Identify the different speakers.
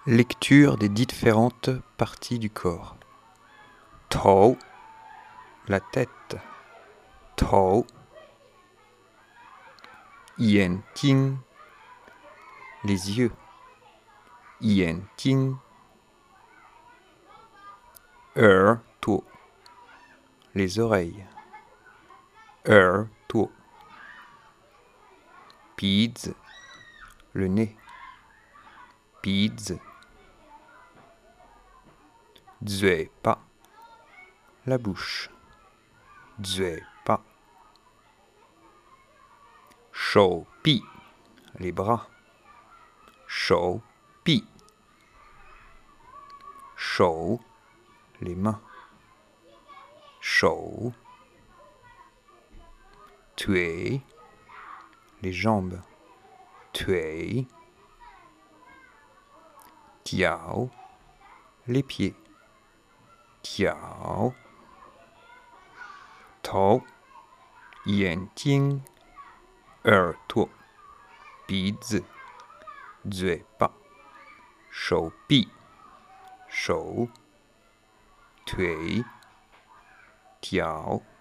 Speaker 1: Lecture des différentes parties du corps.头, la tête.头, 眼睛, les yeux. 眼睛, 耳朵, les oreilles. 耳朵, 鼻子, le nez. 鼻子, 嘴巴, la bouche. 嘴巴, 手臂, les bras. 手臂, 手, les mains. 手, 腿, les jambes. 腿, 脚, les pieds. 脚, 头, 眼睛, 耳朵, 鼻子, 嘴巴, 手臂, 手, 腿, 脚